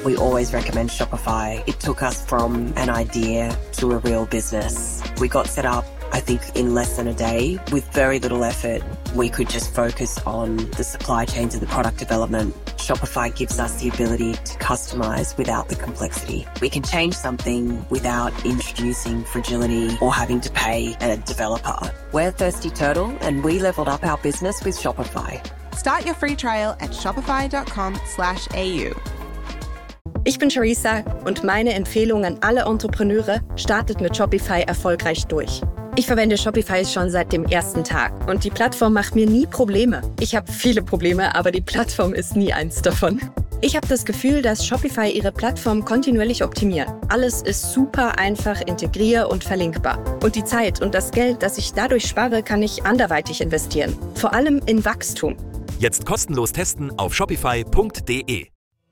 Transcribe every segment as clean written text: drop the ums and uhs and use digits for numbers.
We always recommend Shopify. It took us from an idea to a real business. We got set up, I think, in less than a day with very little effort. We could just focus on the supply chains and the product development. Shopify gives us the ability to customize without the complexity. We can change something without introducing fragility or having to pay a developer. We're Thirsty Turtle and we leveled up our business with Shopify. Start your free trial at shopify.com/au. Ich bin Charissa und meine Empfehlung an alle Entrepreneure: startet mit Shopify erfolgreich durch. Ich verwende Shopify schon seit dem ersten Tag und die Plattform macht mir nie Probleme. Ich habe viele Probleme, aber die Plattform ist nie eins davon. Ich habe das Gefühl, dass Shopify ihre Plattform kontinuierlich optimiert. Alles ist super einfach integrier- und verlinkbar. Und die Zeit und das Geld, das ich dadurch spare, kann ich anderweitig investieren. Vor allem in Wachstum. Jetzt kostenlos testen auf shopify.de.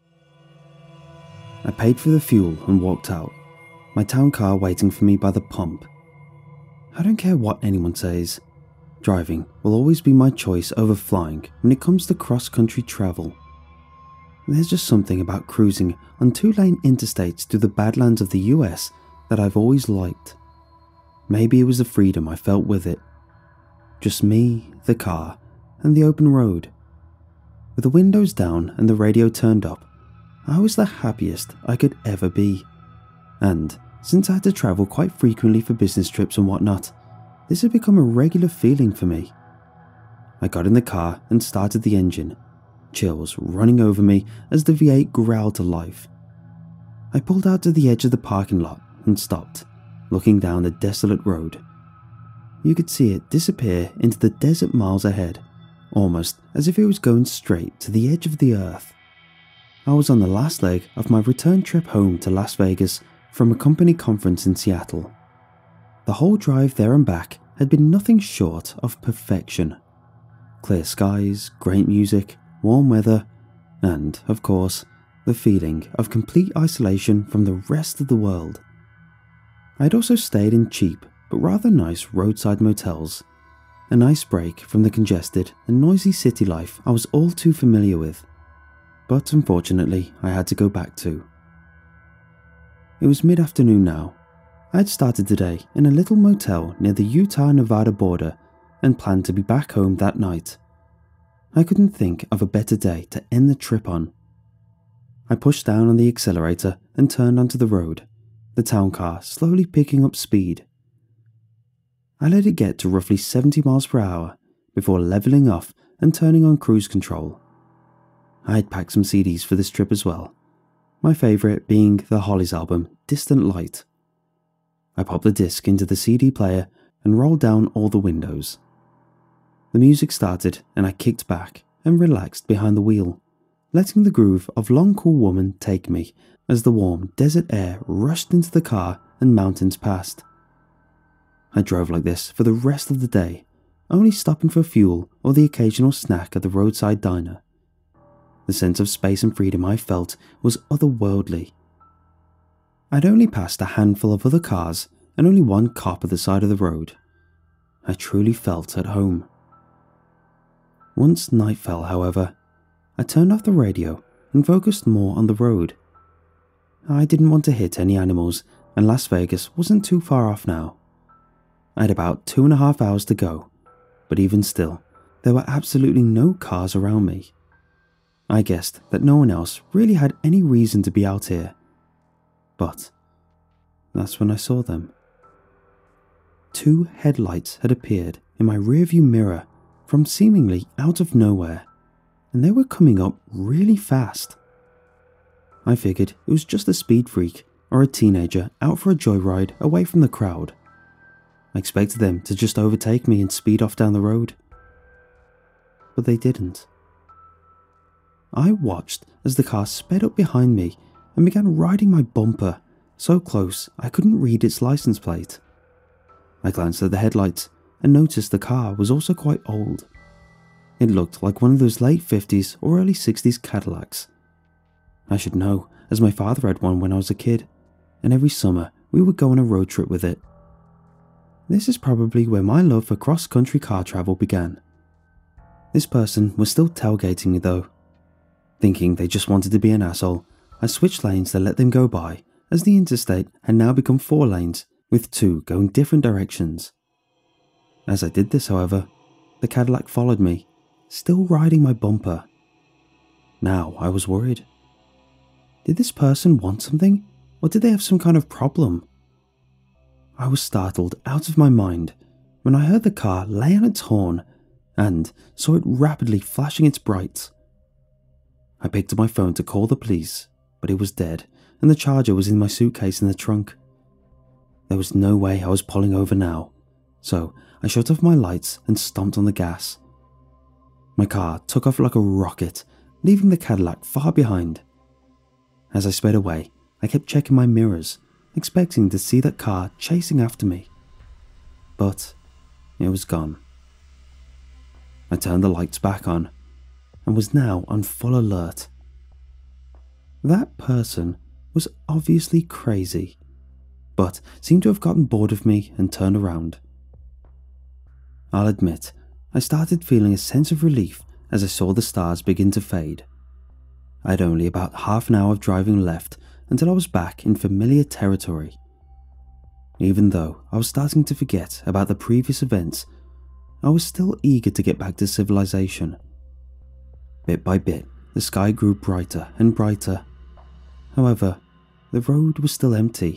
I paid for the fuel and walked out, my town car waiting for me by the pump. I don't care what anyone says. Driving will always be my choice over flying when it comes to cross-country travel. There's just something about cruising on two-lane interstates through the Badlands of the US that I've always liked. Maybe it was the freedom I felt with it. Just me, the car, and the open road. With the windows down and the radio turned up, I was the happiest I could ever be. And since I had to travel quite frequently for business trips and whatnot, this had become a regular feeling for me. I got in the car and started the engine, chills running over me as the V8 growled to life. I pulled out to the edge of the parking lot and stopped, looking down the desolate road. You could see it disappear into the desert miles ahead, almost as if it was going straight to the edge of the earth. I was on the last leg of my return trip home to Las Vegas from a company conference in Seattle. The whole drive there and back had been nothing short of perfection. Clear skies, great music, warm weather, and, of course, the feeling of complete isolation from the rest of the world. I had also stayed in cheap but rather nice roadside motels, a nice break from the congested and noisy city life I was all too familiar with. But unfortunately, I had to go back to. It was mid-afternoon now. I had started the day in a little motel near the Utah-Nevada border and planned to be back home that night. I couldn't think of a better day to end the trip on. I pushed down on the accelerator and turned onto the road, the town car slowly picking up speed. I let it get to roughly 70 miles per hour before leveling off and turning on cruise control. I had packed some CDs for this trip as well, my favourite being the Hollies album Distant Light. I popped the disc into the CD player and rolled down all the windows. The music started and I kicked back and relaxed behind the wheel, letting the groove of Long Cool Woman take me as the warm desert air rushed into the car and mountains passed. I drove like this for the rest of the day, only stopping for fuel or the occasional snack at the roadside diner. The sense of space and freedom I felt was otherworldly. I'd only passed a handful of other cars and only one cop at the side of the road. I truly felt at home. Once night fell, however, I turned off the radio and focused more on the road. I didn't want to hit any animals, and Las Vegas wasn't too far off now. I had about 2.5 hours to go, but even still, there were absolutely no cars around me. I guessed that no one else really had any reason to be out here. But that's when I saw them. 2 headlights had appeared in my rearview mirror from seemingly out of nowhere, and they were coming up really fast. I figured it was just a speed freak or a teenager out for a joyride away from the crowd. I expected them to just overtake me and speed off down the road. But they didn't. I watched as the car sped up behind me and began riding my bumper, so close I couldn't read its license plate. I glanced at the headlights and noticed the car was also quite old. It looked like one of those late 50s or early 60s Cadillacs. I should know, as my father had one when I was a kid, and every summer we would go on a road trip with it. This is probably where my love for cross-country car travel began. This person was still tailgating me though. Thinking they just wanted to be an asshole, I switched lanes to let them go by, as the interstate had now become 4 lanes, with 2 going different directions. As I did this, however, the Cadillac followed me, still riding my bumper. Now I was worried. Did this person want something, or did they have some kind of problem? I was startled out of my mind when I heard the car lay on its horn and saw it rapidly flashing its brights. I picked up my phone to call the police, but it was dead and the charger was in my suitcase in the trunk. There was no way I was pulling over now, so I shut off my lights and stomped on the gas. My car took off like a rocket, leaving the Cadillac far behind. As I sped away, I kept checking my mirrors, expecting to see that car chasing after me. But it was gone. I turned the lights back on and was now on full alert. That person was obviously crazy, but seemed to have gotten bored of me and turned around. I'll admit, I started feeling a sense of relief as I saw the stars begin to fade. I had only about half an hour of driving left until I was back in familiar territory. Even though I was starting to forget about the previous events, I was still eager to get back to civilization. Bit by bit, the sky grew brighter and brighter. However, the road was still empty.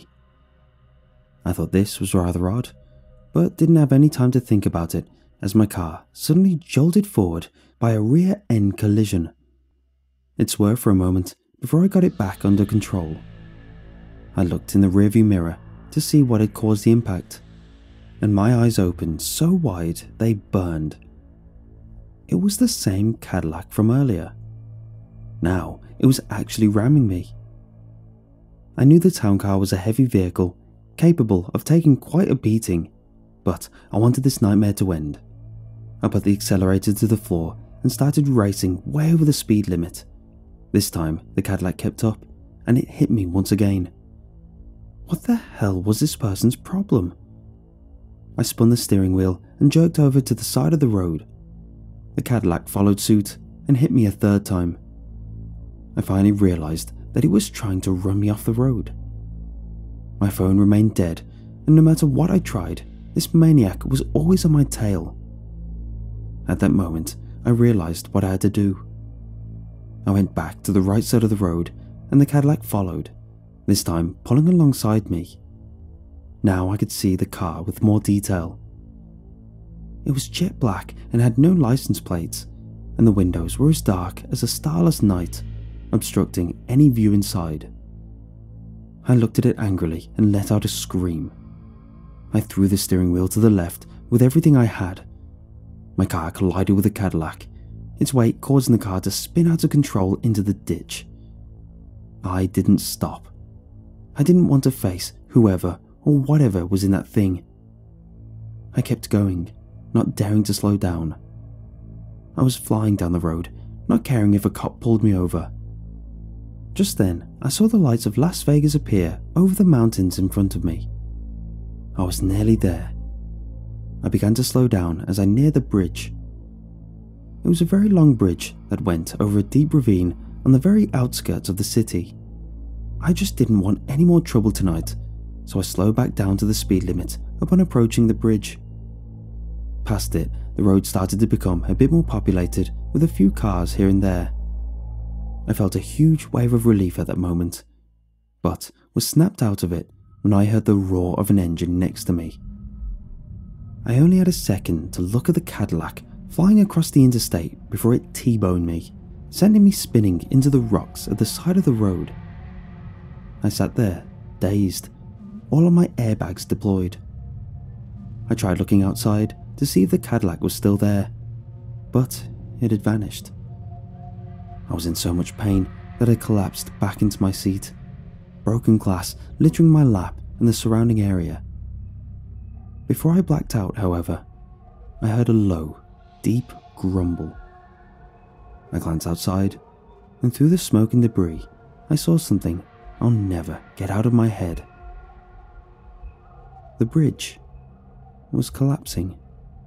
I thought this was rather odd, but didn't have any time to think about it as my car suddenly jolted forward by a rear-end collision. It swerved for a moment before I got it back under control. I looked in the rearview mirror to see what had caused the impact, and my eyes opened so wide they burned. It was the same Cadillac from earlier. Now it was actually ramming me. I knew the town car was a heavy vehicle, capable of taking quite a beating, but I wanted this nightmare to end. I put the accelerator to the floor and started racing way over the speed limit. This time, the Cadillac kept up, and it hit me once again. What the hell was this person's problem? I spun the steering wheel and jerked over to the side of the road. The Cadillac followed suit and hit me a third time. I finally realized that it was trying to run me off the road. My phone remained dead, and no matter what I tried, this maniac was always on my tail. At that moment, I realized what I had to do. I went back to the right side of the road, and the Cadillac followed, this time pulling alongside me. Now I could see the car with more detail. It was jet black and had no license plates, and the windows were as dark as a starless night, obstructing any view inside. I looked at it angrily and let out a scream. I threw the steering wheel to the left with everything I had. My car collided with the Cadillac, its weight causing the car to spin out of control into the ditch. I didn't stop. I didn't want to face whoever or whatever was in that thing. I kept going, not daring to slow down. I was flying down the road, not caring if a cop pulled me over. Just then, I saw the lights of Las Vegas appear over the mountains in front of me. I was nearly there. I began to slow down as I neared the bridge. It was a very long bridge that went over a deep ravine on the very outskirts of the city. I just didn't want any more trouble tonight, so I slowed back down to the speed limit upon approaching the bridge. Past it, the road started to become a bit more populated with a few cars here and there. I felt a huge wave of relief at that moment, but was snapped out of it when I heard the roar of an engine next to me. I only had a second to look at the Cadillac flying across the interstate before it T-boned me, sending me spinning into the rocks at the side of the road. I sat there, dazed, all of my airbags deployed. I tried looking outside to see if the Cadillac was still there, but it had vanished. I was in so much pain that I collapsed back into my seat, broken glass littering my lap and the surrounding area. Before I blacked out, however, I heard a low, deep grumble. I glanced outside, and through the smoke and debris, I saw something I'll never get out of my head. The bridge was collapsing.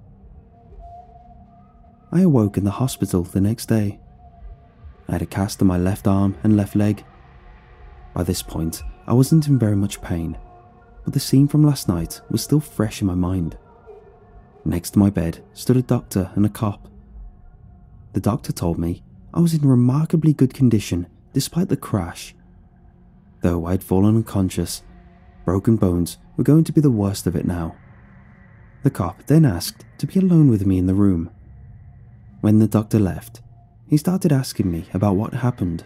I awoke in the hospital the next day. I had a cast on my left arm and left leg. By this point, I wasn't in very much pain, but the scene from last night was still fresh in my mind. Next to my bed stood a doctor and a cop. The doctor told me I was in remarkably good condition despite the crash. Though I'd fallen unconscious, broken bones were going to be the worst of it now. The cop then asked to be alone with me in the room. When the doctor left, he started asking me about what happened.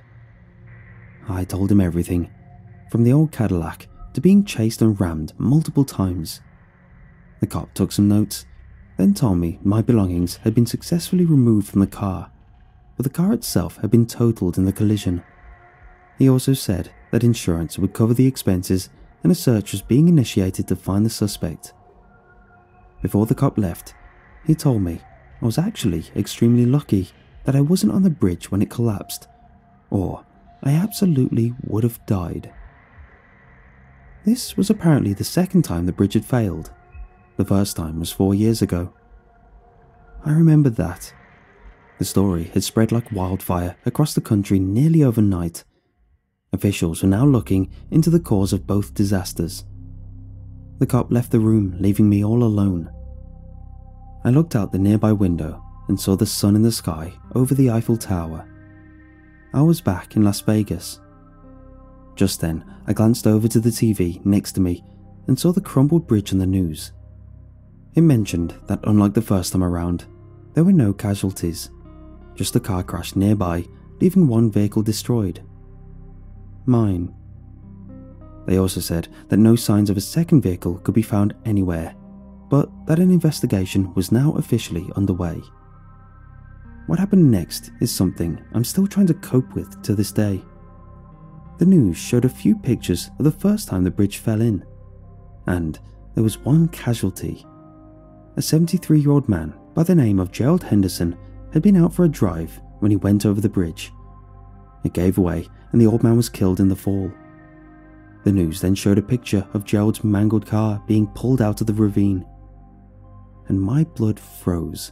I told him everything, from the old Cadillac to being chased and rammed multiple times. The cop took some notes, then told me my belongings had been successfully removed from the car, but the car itself had been totaled in the collision. He also said that insurance would cover the expenses and a search was being initiated to find the suspect. Before the cop left, he told me I was actually extremely lucky that I wasn't on the bridge when it collapsed, or I absolutely would have died. This was apparently the second time the bridge had failed. The first time was 4 years ago. I remembered that. The story had spread like wildfire across the country nearly overnight. Officials were now looking into the cause of both disasters. The cop left the room, leaving me all alone. I looked out the nearby window and saw the sun in the sky over the Eiffel Tower. I was back in Las Vegas. Just then, I glanced over to the TV next to me and saw the crumbled bridge on the news. It mentioned that unlike the first time around, there were no casualties, just a car crash nearby, leaving one vehicle destroyed. Mine. They also said that no signs of a second vehicle could be found anywhere, but that an investigation was now officially underway. What happened next is something I'm still trying to cope with to this day. The news showed a few pictures of the first time the bridge fell in, and there was one casualty. A 73-year-old man by the name of Gerald Henderson had been out for a drive when he went over the bridge. It gave way and the old man was killed in the fall. The news then showed a picture of Gerald's mangled car being pulled out of the ravine, and my blood froze.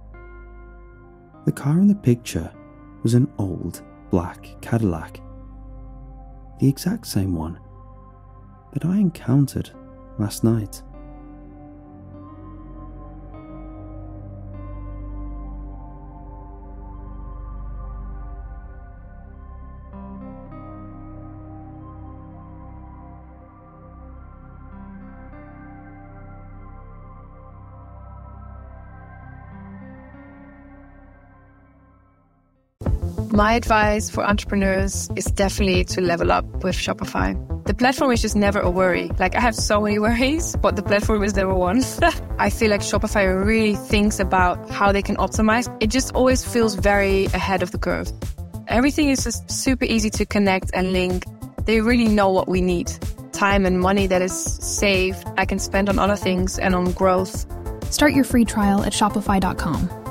The car in the picture was an old black Cadillac, the exact same one that I encountered last night. My advice for entrepreneurs is definitely to level up with Shopify. The platform is just never a worry. Like, I have so many worries, but the platform is never one. I feel like Shopify really thinks about how they can optimize. It just always feels very ahead of the curve. Everything is just super easy to connect and link. They really know what we need. Time and money that is saved, I can spend on other things and on growth. Start your free trial at Shopify.com.